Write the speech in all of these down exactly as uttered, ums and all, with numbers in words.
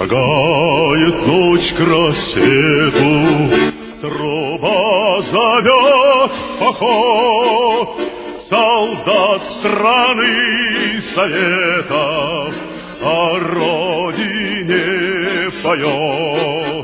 Шагает ночь к рассвету, труба зовет в поход солдат страны Советов, о родине поет.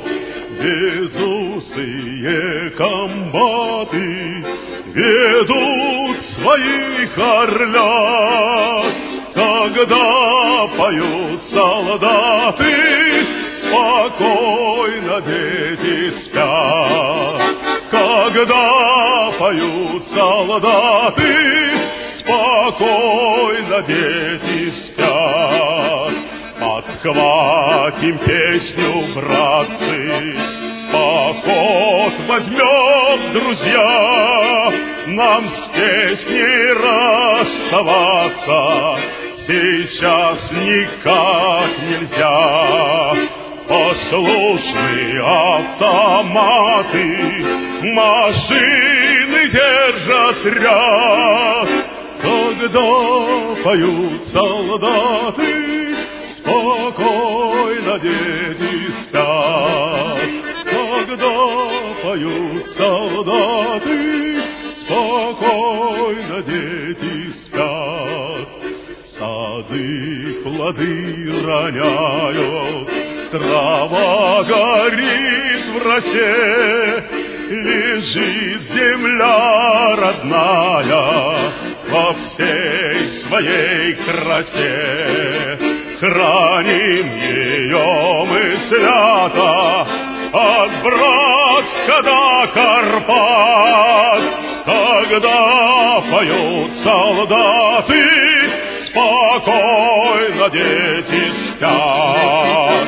Безусые комбаты ведут своих орлят, когда поют солдаты, спокойно дети спят. Когда поют солдаты, спокойно дети спят. Подхватим песню, братцы, поход возьмем, друзья. Нам с песней расставаться сейчас никак нельзя. Послушные автоматы, машины держат ряд. Когда поют солдаты, спокойно дети спят. Когда поют солдаты, спокойно дети спят. Сады плоды роняют, трава горит в росе, лежит земля родная во всей своей красе. Храним ее мы свято от Братска до Карпат. Когда поют солдаты, спокойно дети спят.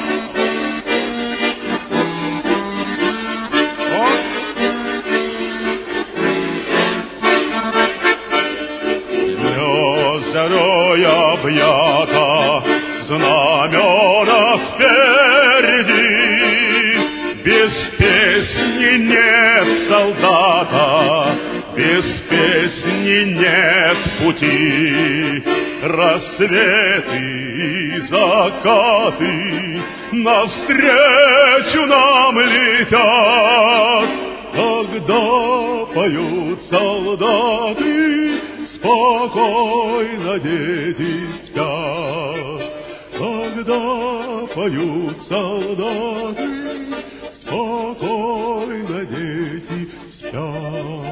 Зарой объята, знамена впереди. Без песни нет солдата, без песни нет пути. Рассветы и закаты навстречу нам летят. Когда поют солдаты, спокойно дети спят. Когда поют солдаты, спокойно дети спят.